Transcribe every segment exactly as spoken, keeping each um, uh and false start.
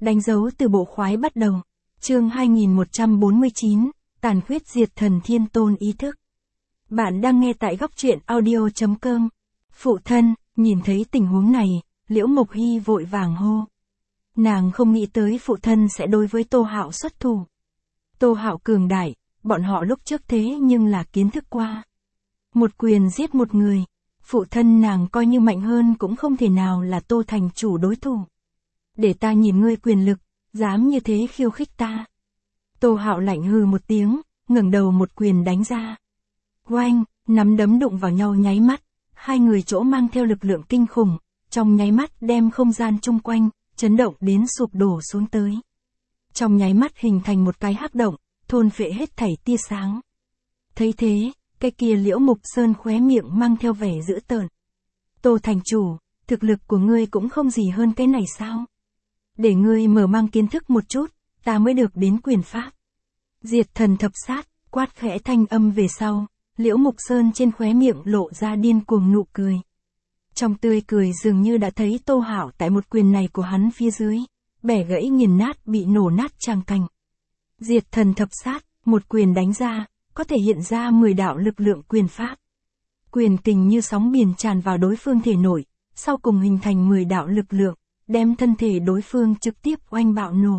Đánh dấu từ bộ khoái bắt đầu. Chương hai nghìn một trăm bốn mươi chín, tàn khuyết diệt thần thiên tôn ý thức. Bạn đang nghe tại góc truyện audio chấm com. Phụ thân, nhìn thấy tình huống này, Liễu Mộc Hy vội vàng hô. Nàng không nghĩ tới phụ thân sẽ đối với Tô Hạo xuất thủ. Tô Hạo cường đại, bọn họ lúc trước thế nhưng là kiến thức qua. Một quyền giết một người, phụ thân nàng coi như mạnh hơn cũng không thể nào là Tô thành chủ đối thủ. Để ta nhìn ngươi quyền lực, dám như thế khiêu khích ta. Tô Hạo lạnh hừ một tiếng, ngẩng đầu một quyền đánh ra. Oanh, nắm đấm đụng vào nhau nháy mắt, hai người chỗ mang theo lực lượng kinh khủng, trong nháy mắt đem không gian chung quanh, chấn động đến sụp đổ xuống tới. Trong nháy mắt hình thành một cái hắc động, thôn phệ hết thảy tia sáng. Thấy thế, cái kia Liễu Mục Sơn khóe miệng mang theo vẻ dữ tợn. Tô thành chủ, thực lực của ngươi cũng không gì hơn cái này sao? Để ngươi mở mang kiến thức một chút, ta mới được đến quyền pháp. Diệt thần thập sát, quát khẽ thanh âm về sau, Liễu Mục Sơn trên khóe miệng lộ ra điên cuồng nụ cười. Trong tươi cười dường như đã thấy Tô Hạo tại một quyền này của hắn phía dưới, bẻ gãy nghiền nát bị nổ nát tràng cành. Diệt thần thập sát, một quyền đánh ra, có thể hiện ra mười đạo lực lượng quyền pháp. Quyền kình như sóng biển tràn vào đối phương thể nội, sau cùng hình thành mười đạo lực lượng, đem thân thể đối phương trực tiếp oanh bạo nổ.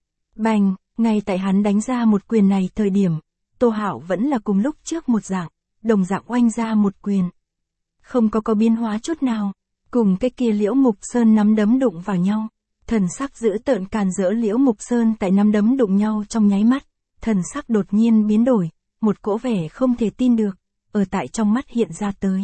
Bành, ngay tại hắn đánh ra một quyền này thời điểm, Tô Hạo vẫn là cùng lúc trước một dạng, đồng dạng oanh ra một quyền. Không có có biến hóa chút nào, cùng cái kia Liễu Mục Sơn nắm đấm đụng vào nhau, thần sắc dữ tợn càn rỡ Liễu Mục Sơn tại nắm đấm đụng nhau trong nháy mắt, thần sắc đột nhiên biến đổi, một cỗ vẻ không thể tin được, ở tại trong mắt hiện ra tới.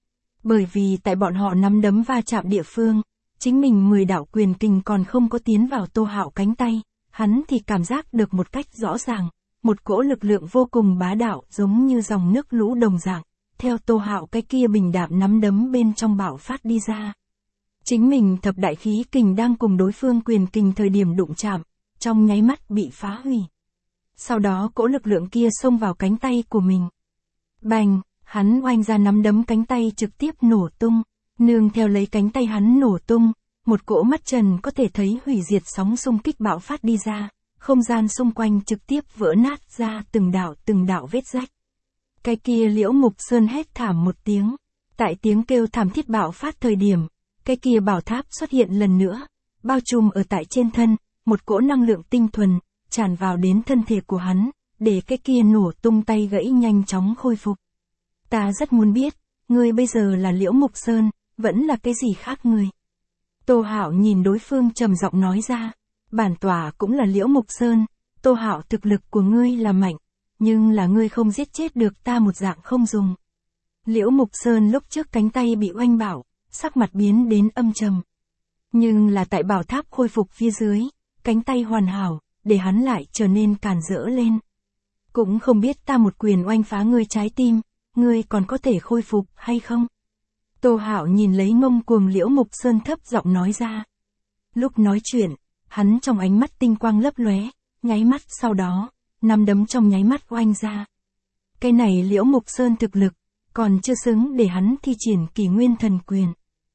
Bởi vì tại bọn họ nắm đấm va chạm địa phương, chính mình mười đạo quyền kình còn không có tiến vào Tô Hạo cánh tay, hắn thì cảm giác được một cách rõ ràng, một cỗ lực lượng vô cùng bá đạo giống như dòng nước lũ đồng dạng, theo Tô Hạo cái kia bình đạm nắm đấm bên trong bạo phát đi ra. Chính mình thập đại khí kình đang cùng đối phương quyền kình thời điểm đụng chạm, trong nháy mắt bị phá hủy. Sau đó cỗ lực lượng kia xông vào cánh tay của mình. Bành, hắn oanh ra nắm đấm cánh tay trực tiếp nổ tung, nương theo lấy cánh tay hắn nổ tung, một cỗ mắt trần có thể thấy hủy diệt sóng xung kích bạo phát đi ra, không gian xung quanh trực tiếp vỡ nát ra từng đạo từng đạo vết rách. Cái kia Liễu Mục Sơn hét thảm một tiếng, tại tiếng kêu thảm thiết bạo phát thời điểm, cái kia bảo tháp xuất hiện lần nữa, bao trùm ở tại trên thân, một cỗ năng lượng tinh thuần, tràn vào đến thân thể của hắn, để cái kia nổ tung tay gãy nhanh chóng khôi phục. Ta rất muốn biết, ngươi bây giờ là Liễu Mục Sơn, vẫn là cái gì khác ngươi? Tô Hạo nhìn đối phương trầm giọng nói ra, bản tòa cũng là Liễu Mục Sơn, Tô Hạo thực lực của ngươi là mạnh, nhưng là ngươi không giết chết được ta một dạng không dùng. Liễu Mục Sơn lúc trước cánh tay bị oanh bạo, sắc mặt biến đến âm trầm. Nhưng là tại bảo tháp khôi phục phía dưới, cánh tay hoàn hảo, để hắn lại trở nên càn rỡ lên. Cũng không biết ta một quyền oanh phá ngươi trái tim, ngươi còn có thể khôi phục hay không? Tô Hạo nhìn lấy ngông cuồng Liễu Mục Sơn thấp giọng nói ra. Lúc nói chuyện, hắn trong ánh mắt tinh quang lấp lóe, nháy mắt sau đó, nắm đấm trong nháy mắt oanh ra. Cái này Liễu Mục Sơn thực lực, còn chưa xứng để hắn thi triển Kỳ Nguyên Thần Quyền.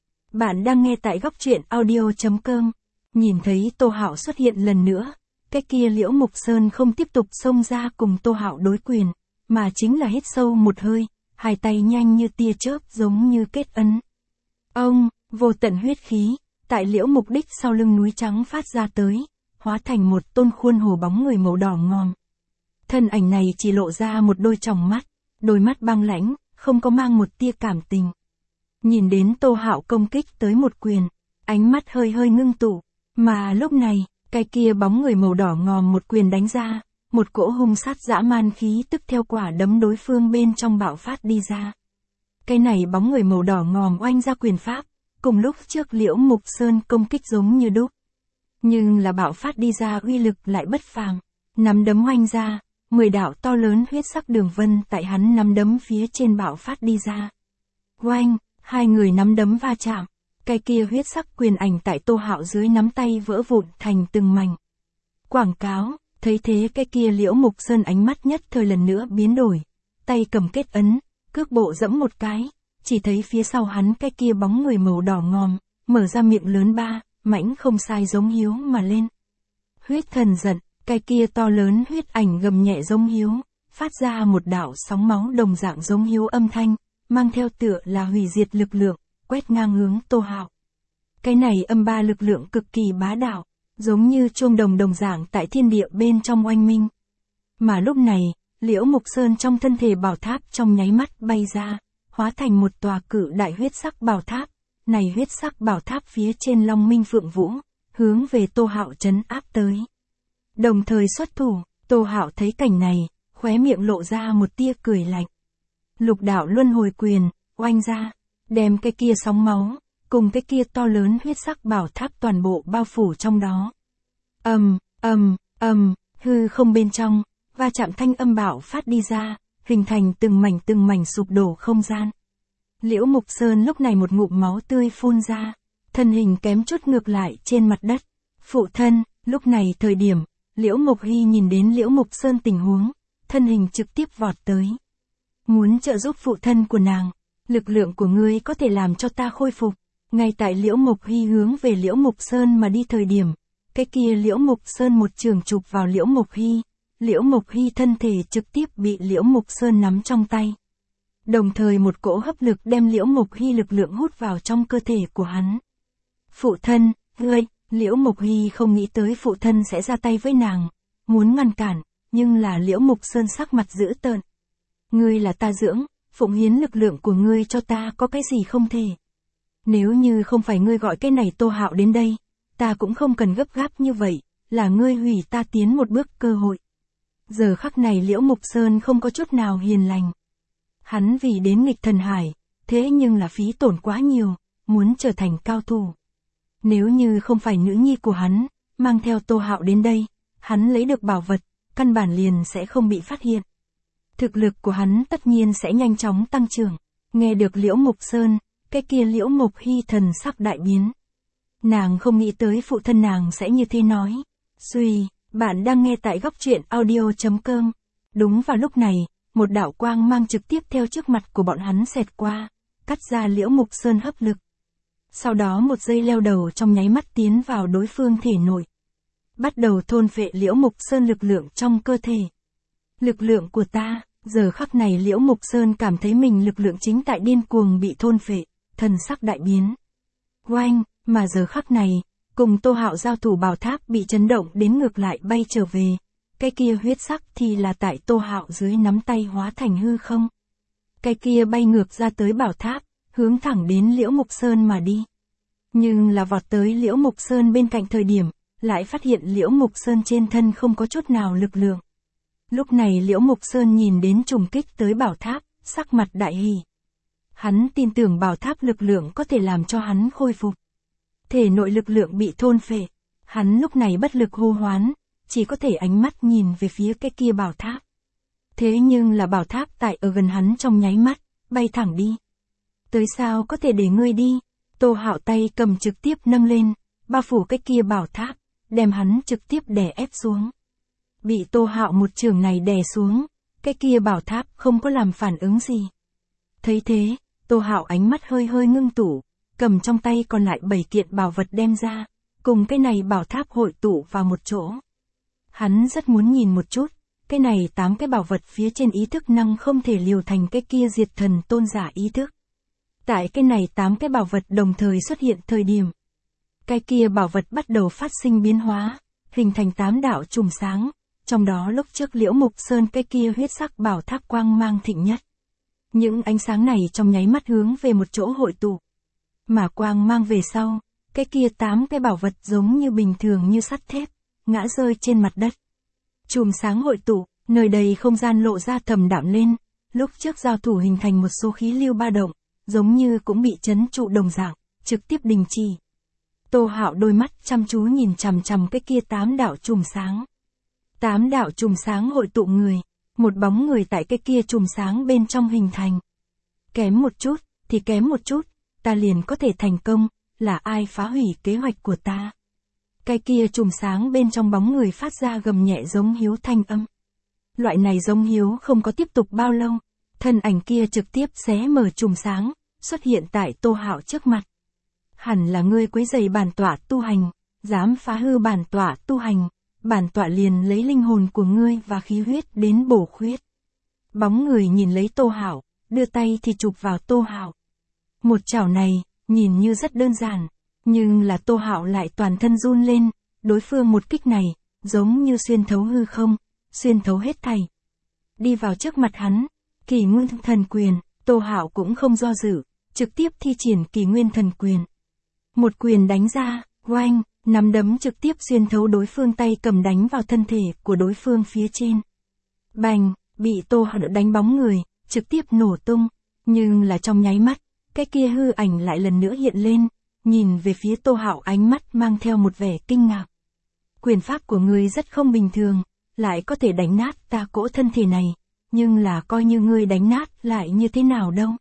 Bạn đang nghe tại góc truyện audio chấm com. Nhìn thấy Tô Hạo xuất hiện lần nữa, cái kia Liễu Mục Sơn không tiếp tục xông ra cùng Tô Hạo đối quyền, mà chính là hít sâu một hơi, hai tay nhanh như tia chớp giống như kết ấn. Ông, vô tận huyết khí, tại Liễu Mục đích sau lưng núi trắng phát ra tới, hóa thành một tôn khuôn hồ bóng người màu đỏ ngòm. Thân ảnh này chỉ lộ ra một đôi tròng mắt, đôi mắt băng lãnh, không có mang một tia cảm tình. Nhìn đến Tô Hạo công kích tới một quyền, ánh mắt hơi hơi ngưng tụ, mà lúc này, cái kia bóng người màu đỏ ngòm một quyền đánh ra, một cỗ hung sát dã man khí tức theo quả đấm đối phương bên trong bạo phát đi ra. Cái này bóng người màu đỏ ngòm oanh ra quyền pháp, cùng lúc trước Liễu Mục Sơn công kích giống như đúc. Nhưng là bạo phát đi ra uy lực lại bất phàm, nắm đấm oanh ra, mười đạo to lớn huyết sắc đường vân tại hắn nắm đấm phía trên bạo phát đi ra. Oanh, hai người nắm đấm va chạm, cái kia huyết sắc quyền ảnh tại Tô Hạo dưới nắm tay vỡ vụn thành từng mảnh. Quảng cáo, thấy thế cái kia Liễu Mục Sơn ánh mắt nhất thời lần nữa biến đổi, tay cầm kết ấn, cước bộ dẫm một cái, chỉ thấy phía sau hắn cái kia bóng người màu đỏ ngòm, mở ra miệng lớn ba, mãnh không sai giống hiếu mà lên. Huyết thần giận, cái kia to lớn huyết ảnh gầm nhẹ giống hiếu, phát ra một đạo sóng máu đồng dạng giống hiếu âm thanh, mang theo tựa là hủy diệt lực lượng, quét ngang hướng Tô Hạo. Cái này âm ba lực lượng cực kỳ bá đạo, giống như chuông đồng đồng dạng tại thiên địa bên trong oanh minh. Mà lúc này, Liễu Mục Sơn trong thân thể bảo tháp trong nháy mắt bay ra, hóa thành một tòa cự đại huyết sắc bảo tháp. Này huyết sắc bảo tháp phía trên Long Minh Phượng Vũ, hướng về Tô Hạo trấn áp tới. Đồng thời xuất thủ, Tô Hạo thấy cảnh này, khóe miệng lộ ra một tia cười lạnh. Lục đạo luân hồi quyền, oanh ra, đem cái kia sóng máu, cùng cái kia to lớn huyết sắc bảo tháp toàn bộ bao phủ trong đó. Ầm, ầm, ầm, hư không bên trong, va chạm thanh âm bạo phát đi ra, hình thành từng mảnh từng mảnh sụp đổ không gian. Liễu Mục Sơn lúc này một ngụm máu tươi phun ra, thân hình kém chút ngược lại trên mặt đất. Phụ thân, lúc này thời điểm, Liễu Mục Hy nhìn đến Liễu Mục Sơn tình huống, thân hình trực tiếp vọt tới. Muốn trợ giúp phụ thân của nàng, lực lượng của ngươi có thể làm cho ta khôi phục. Ngay tại Liễu Mục Hy hướng về Liễu Mục Sơn mà đi thời điểm, cái kia Liễu Mục Sơn một trường chụp vào Liễu Mục Hy, Liễu Mục Hy thân thể trực tiếp bị Liễu Mục Sơn nắm trong tay. Đồng thời một cỗ hấp lực đem Liễu Mục Hy lực lượng hút vào trong cơ thể của hắn. Phụ thân, ngươi, Liễu Mục Hy không nghĩ tới phụ thân sẽ ra tay với nàng, muốn ngăn cản, nhưng là Liễu Mục Sơn sắc mặt dữ tợn. Ngươi là ta dưỡng, phụng hiến lực lượng của ngươi cho ta có cái gì không thể. Nếu như không phải ngươi gọi cái này Tô Hạo đến đây, ta cũng không cần gấp gáp như vậy, là ngươi hủy ta tiến một bước cơ hội. Giờ khắc này Liễu Mục Sơn không có chút nào hiền lành. Hắn vì đến nghịch thần hải, thế nhưng là phí tổn quá nhiều, muốn trở thành cao thủ. Nếu như không phải nữ nhi của hắn, mang theo Tô Hạo đến đây, hắn lấy được bảo vật, căn bản liền sẽ không bị phát hiện. Thực lực của hắn tất nhiên sẽ nhanh chóng tăng trưởng. Nghe được Liễu Mục Sơn, cái kia Liễu Mục Hy thần sắc đại biến. Nàng không nghĩ tới phụ thân nàng sẽ như thế nói. Suy, bạn đang nghe tại góc truyện audio chấm com. Đúng vào lúc này, một đạo quang mang trực tiếp theo trước mặt của bọn hắn xẹt qua, cắt ra Liễu Mục Sơn hấp lực. Sau đó một dây leo đầu trong nháy mắt tiến vào đối phương thể nội. Bắt đầu thôn phệ Liễu Mục Sơn lực lượng trong cơ thể. Lực lượng của ta, giờ khắc này Liễu Mục Sơn cảm thấy mình lực lượng chính tại điên cuồng bị thôn phệ, thần sắc đại biến. Oanh, mà giờ khắc này, cùng Tô Hạo giao thủ bảo tháp bị chấn động đến ngược lại bay trở về. Cái kia huyết sắc thì là tại Tô Hạo dưới nắm tay hóa thành hư không. Cái kia bay ngược ra tới bảo tháp, hướng thẳng đến Liễu Mục Sơn mà đi. Nhưng là vọt tới Liễu Mục Sơn bên cạnh thời điểm, lại phát hiện Liễu Mục Sơn trên thân không có chút nào lực lượng. Lúc này Liễu Mục Sơn nhìn đến trùng kích tới bảo tháp, sắc mặt đại hỉ. Hắn tin tưởng bảo tháp lực lượng có thể làm cho hắn khôi phục. Thể nội lực lượng bị thôn phệ, hắn lúc này bất lực hô hoán, chỉ có thể ánh mắt nhìn về phía cái kia bảo tháp. Thế nhưng là bảo tháp tại ở gần hắn trong nháy mắt, bay thẳng đi. Tới sao có thể để ngươi đi? Tô Hạo tay cầm trực tiếp nâng lên, bao phủ cái kia bảo tháp, đem hắn trực tiếp đè ép xuống. Bị Tô Hạo một trường này đè xuống, cái kia bảo tháp không có làm phản ứng gì. Thấy thế, Tô Hạo ánh mắt hơi hơi ngưng tụ, cầm trong tay còn lại bảy kiện bảo vật đem ra, cùng cái này bảo tháp hội tụ vào một chỗ. Hắn rất muốn nhìn một chút, cái này tám cái bảo vật phía trên ý thức năng không thể liều thành cái kia diệt thần tôn giả ý thức. Tại cái này tám cái bảo vật đồng thời xuất hiện thời điểm. Cái kia bảo vật bắt đầu phát sinh biến hóa, hình thành tám đạo chùm sáng, trong đó lúc trước Liễu Mục Sơn cái kia huyết sắc bảo tháp quang mang thịnh nhất. Những ánh sáng này trong nháy mắt hướng về một chỗ hội tụ. Mà quang mang về sau, cái kia tám cái bảo vật giống như bình thường như sắt thép, ngã rơi trên mặt đất. Chùm sáng hội tụ, nơi đây không gian lộ ra thầm đạm lên, lúc trước giao thủ hình thành một số khí lưu ba động, giống như cũng bị chấn trụ đồng dạng, trực tiếp đình chỉ. Tô Hạo đôi mắt chăm chú nhìn chằm chằm cái kia tám đạo chùm sáng. Tám đạo chùm sáng hội tụ người, một bóng người tại cái kia chùm sáng bên trong hình thành. Kém một chút, thì kém một chút, ta liền có thể thành công, là ai phá hủy kế hoạch của ta. Cái kia chùm sáng bên trong bóng người phát ra gầm nhẹ giống hiếu thanh âm. Loại này giống hiếu không có tiếp tục bao lâu, thân ảnh kia trực tiếp xé mở chùm sáng, xuất hiện tại Tô Hạo trước mặt. Hẳn là ngươi quấy rầy bản tọa tu hành, dám phá hư bản tọa tu hành, bản tọa liền lấy linh hồn của ngươi và khí huyết đến bổ khuyết. Bóng người nhìn lấy Tô Hạo, đưa tay thì chụp vào Tô Hạo. Một chảo này, nhìn như rất đơn giản, nhưng là Tô Hạo lại toàn thân run lên, đối phương một kích này, giống như xuyên thấu hư không, xuyên thấu hết thảy. Đi vào trước mặt hắn, Kỳ Nguyên Thần Quyền, Tô Hạo cũng không do dự, trực tiếp thi triển Kỳ Nguyên Thần Quyền. Một quyền đánh ra, oanh, nắm đấm trực tiếp xuyên thấu đối phương tay cầm đánh vào thân thể của đối phương phía trên. Bành, bị Tô Hạo đánh bóng người, trực tiếp nổ tung, nhưng là trong nháy mắt, cái kia hư ảnh lại lần nữa hiện lên, nhìn về phía Tô Hạo ánh mắt mang theo một vẻ kinh ngạc. Quyền pháp của ngươi rất không bình thường, lại có thể đánh nát ta cỗ thân thể này, nhưng là coi như ngươi đánh nát lại như thế nào đâu.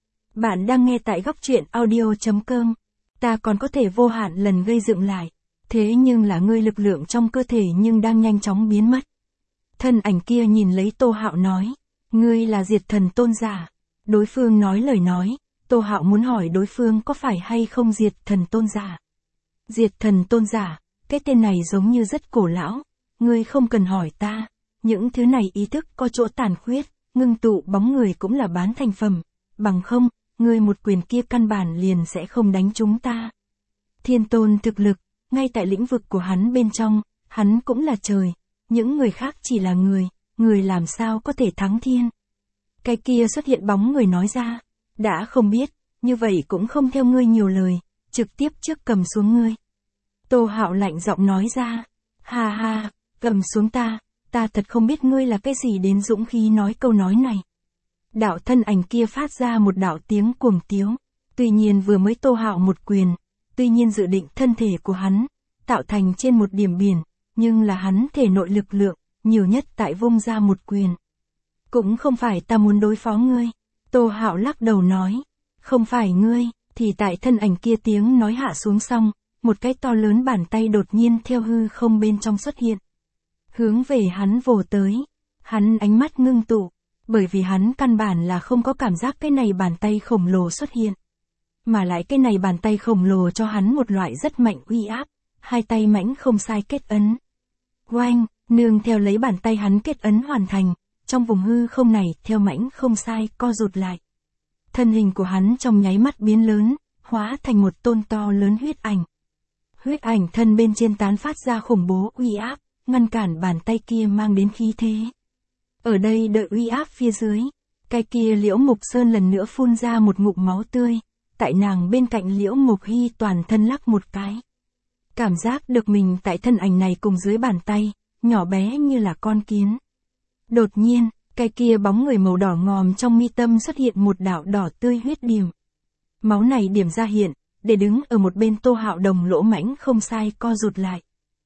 Bạn đang nghe tại góc truyện audio chấm com, ta còn có thể vô hạn lần gây dựng lại, thế nhưng là ngươi lực lượng trong cơ thể nhưng đang nhanh chóng biến mất. Thân ảnh kia nhìn lấy Tô Hạo nói, ngươi là Diệt Thần Tôn giả. Đối phương nói lời nói, Tô Hạo muốn hỏi đối phương có phải hay không Diệt Thần Tôn giả. Diệt Thần Tôn giả, cái tên này giống như rất cổ lão, ngươi không cần hỏi ta, những thứ này ý thức có chỗ tàn khuyết, ngưng tụ bóng người cũng là bán thành phẩm, bằng không, ngươi một quyền kia căn bản liền sẽ không đánh chúng ta. Thiên Tôn thực lực, ngay tại lĩnh vực của hắn bên trong, hắn cũng là trời, những người khác chỉ là người, người làm sao có thể thắng thiên. Cái kia xuất hiện bóng người nói ra, đã không biết, như vậy cũng không theo ngươi nhiều lời, trực tiếp trước cầm xuống ngươi. Tô Hạo lạnh giọng nói ra, ha ha, cầm xuống ta, ta thật không biết ngươi là cái gì đến dũng khí nói câu nói này. Đạo thân ảnh kia phát ra một đạo tiếng cuồng tiếu, tuy nhiên vừa mới Tô Hạo một quyền, tuy nhiên dự định thân thể của hắn, tạo thành trên một điểm biển, nhưng là hắn thể nội lực lượng, nhiều nhất tại vung ra một quyền. Cũng không phải ta muốn đối phó ngươi, Tô Hạo lắc đầu nói, không phải ngươi, thì tại thân ảnh kia tiếng nói hạ xuống xong, một cái to lớn bàn tay đột nhiên theo hư không bên trong xuất hiện. Hướng về hắn vồ tới, hắn ánh mắt ngưng tụ, bởi vì hắn căn bản là không có cảm giác cái này bàn tay khổng lồ xuất hiện. Mà lại cái này bàn tay khổng lồ cho hắn một loại rất mạnh uy áp, hai tay mãnh không sai kết ấn. Oanh, nương theo lấy bàn tay hắn kết ấn hoàn thành, trong vùng hư không này theo mãnh không sai co rụt lại. Thân hình của hắn trong nháy mắt biến lớn, hóa thành một tôn to lớn huyết ảnh. Huyết ảnh thân bên trên tán phát ra khủng bố uy áp, ngăn cản bàn tay kia mang đến khí thế. Ở đây đợi uy áp phía dưới, cái kia Liễu Mục Sơn lần nữa phun ra một ngụm máu tươi, tại nàng bên cạnh Liễu Mục Hy toàn thân lắc một cái. Cảm giác được mình tại thân ảnh này cùng dưới bàn tay, nhỏ bé như là con kiến. Đột nhiên, cái kia bóng người màu đỏ ngòm trong mi tâm xuất hiện một đạo đỏ tươi huyết điểm. Máu này điểm ra hiện, để đứng ở một bên Tô Hạo đồng lỗ mãnh không sai co rụt lại.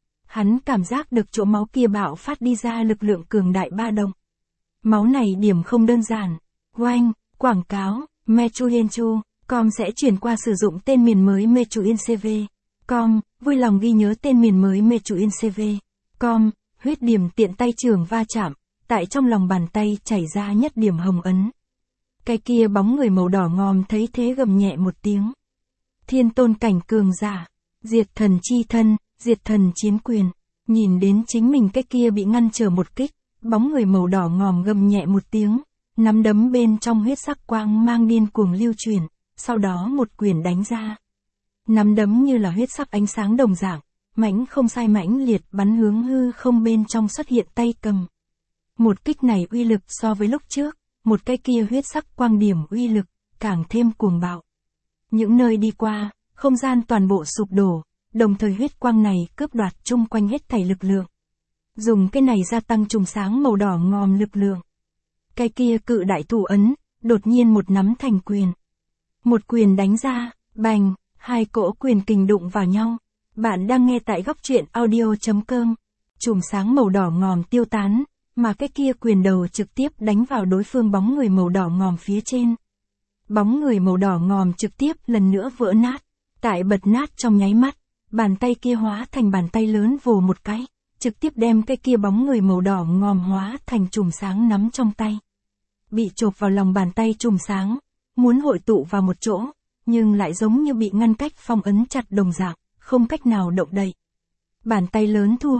Hắn cảm giác được chỗ máu kia bạo phát đi ra lực lượng cường đại ba động. Máu này điểm không đơn giản. Oanh, quảng cáo, Mechuyenchu, com sẽ chuyển qua sử dụng tên miền mới Mechuyencv. Com, vui lòng ghi nhớ tên miền mới Mechuyencv. Com, huyết điểm tiện tay trường va chạm, tại trong lòng bàn tay chảy ra nhất điểm hồng ấn. Cái kia bóng người màu đỏ ngòm thấy thế gầm nhẹ một tiếng. Thiên tôn cảnh cường giả, diệt thần chi thân, diệt thần chiến quyền, nhìn đến chính mình cái kia bị ngăn trở một kích, bóng người màu đỏ ngòm gầm nhẹ một tiếng, nắm đấm bên trong huyết sắc quang mang điên cuồng lưu chuyển, sau đó một quyền đánh ra. Nắm đấm như là huyết sắc ánh sáng đồng dạng, mãnh không sai mãnh liệt bắn hướng hư không bên trong xuất hiện tay cầm. Một kích này uy lực so với lúc trước, một cái kia huyết sắc quang điểm uy lực, càng thêm cuồng bạo. Những nơi đi qua, không gian toàn bộ sụp đổ, đồng thời huyết quang này cướp đoạt chung quanh hết thảy lực lượng. Dùng cái này gia tăng trùng sáng màu đỏ ngòm lực lượng. Cái kia cự đại thủ ấn, đột nhiên một nắm thành quyền. Một quyền đánh ra, bành, hai cỗ quyền kình đụng vào nhau. Bạn đang nghe tại góc truyện audio chấm com. Trùm sáng màu đỏ ngòm tiêu tán, mà cái kia quyền đầu trực tiếp đánh vào đối phương bóng người màu đỏ ngòm phía trên. Bóng người màu đỏ ngòm trực tiếp lần nữa vỡ nát, tại bật nát trong nháy mắt, bàn tay kia hóa thành bàn tay lớn vồ một cái, trực tiếp đem cái kia bóng người màu đỏ ngòm hóa thành chùm sáng nắm trong tay. Bị chộp vào lòng bàn tay chùm sáng, muốn hội tụ vào một chỗ, nhưng lại giống như bị ngăn cách phong ấn chặt đồng dạng, không cách nào động đậy. Bàn tay lớn thu hồi,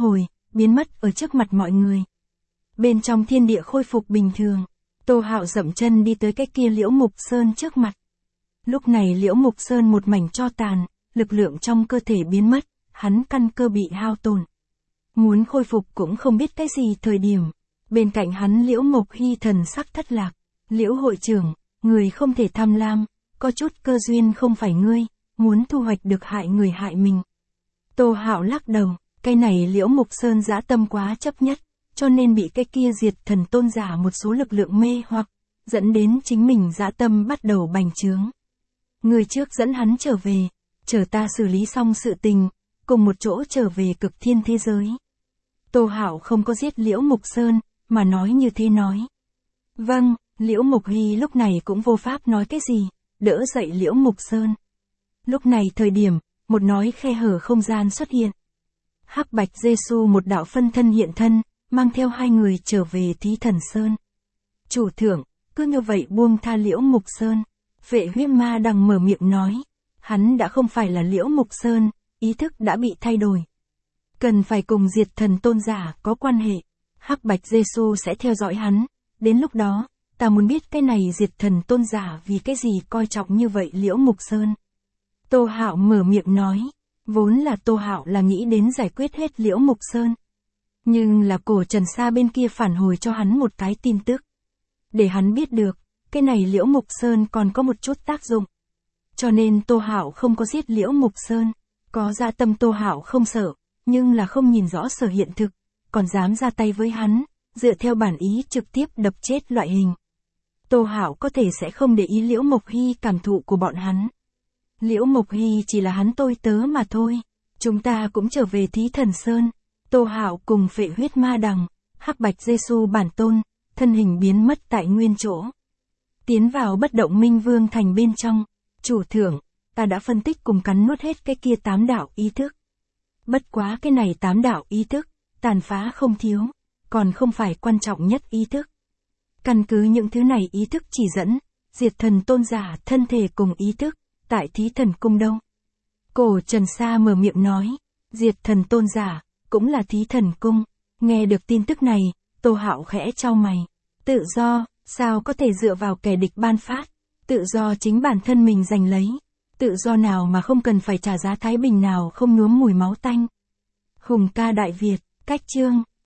biến mất ở trước mặt mọi người. Bên trong thiên địa khôi phục bình thường, Tô Hạo dậm chân đi tới cái kia Liễu Mục Sơn trước mặt. Lúc này Liễu Mục Sơn một mảnh tro tàn, lực lượng trong cơ thể biến mất, hắn căn cơ bị hao tổn. Muốn khôi phục cũng không biết cái gì thời điểm. Bên cạnh hắn Liễu Mộc Hy thần sắc thất lạc. Liễu hội trưởng, người không thể tham lam, có chút cơ duyên không phải ngươi, muốn thu hoạch được hại người hại mình. Tô Hạo lắc đầu, cái này Liễu Mục Sơn dã tâm quá chấp nhất, cho nên bị cái kia diệt thần tôn giả một số lực lượng mê hoặc, dẫn đến chính mình dã tâm bắt đầu bành trướng. Người trước dẫn hắn trở về, chờ ta xử lý xong sự tình, cùng một chỗ trở về cực thiên thế giới. Tô Hạo không có giết Liễu Mục Sơn, mà nói như thế nói. Vâng, Liễu Mục Hy lúc này cũng vô pháp nói cái gì, đỡ dậy Liễu Mục Sơn. Lúc này thời điểm, một nói khe hở không gian xuất hiện. Hắc Bạch Giê-xu một đạo phân thân hiện thân, mang theo hai người trở về Thí Thần Sơn. Chủ thượng, cứ như vậy buông tha Liễu Mục Sơn. Vệ Huyết Ma Đằng mở miệng nói, hắn đã không phải là Liễu Mục Sơn, ý thức đã bị thay đổi. Cần phải cùng diệt thần tôn giả có quan hệ. Hắc Bạch Giê-xu sẽ theo dõi hắn, đến lúc đó, ta muốn biết cái này diệt thần tôn giả vì cái gì coi trọng như vậy Liễu Mục Sơn. Tô Hạo mở miệng nói, vốn là Tô Hạo là nghĩ đến giải quyết hết Liễu Mục Sơn. Nhưng là cổ Trần Sa bên kia phản hồi cho hắn một cái tin tức. Để hắn biết được, cái này Liễu Mục Sơn còn có một chút tác dụng. Cho nên Tô Hạo không có giết Liễu Mục Sơn, có dạ tâm Tô Hạo không sợ, nhưng là không nhìn rõ sở hiện thực, còn dám ra tay với hắn, dựa theo bản ý trực tiếp đập chết loại hình. Tô Hạo có thể sẽ không để ý Liễu Mộc Hy cảm thụ của bọn hắn. Liễu Mộc Hy chỉ là hắn tôi tớ mà thôi. Chúng ta cũng trở về Thí Thần Sơn. Tô Hạo cùng Phệ Huyết Ma Đằng, Hắc Bạch Giê-xu bản tôn, thân hình biến mất tại nguyên chỗ. Tiến vào Bất Động Minh Vương thành bên trong. Chủ thượng, ta đã phân tích cùng cắn nuốt hết cái kia tám đạo ý thức. Bất quá cái này tám đạo ý thức, tàn phá không thiếu, còn không phải quan trọng nhất ý thức. Căn cứ những thứ này ý thức chỉ dẫn, diệt thần tôn giả thân thể cùng ý thức, tại Thí Thần Cung đâu. Cổ Trần Sa mở miệng nói, diệt thần tôn giả, cũng là Thí Thần Cung. Nghe được tin tức này, Tô Hạo khẽ chau mày. Tự do, sao có thể dựa vào kẻ địch ban phát, tự do chính bản thân mình giành lấy. Tự do nào mà không cần phải trả giá thái bình nào không nhuốm mùi máu tanh. Hùng ca Đại Việt, cách chương,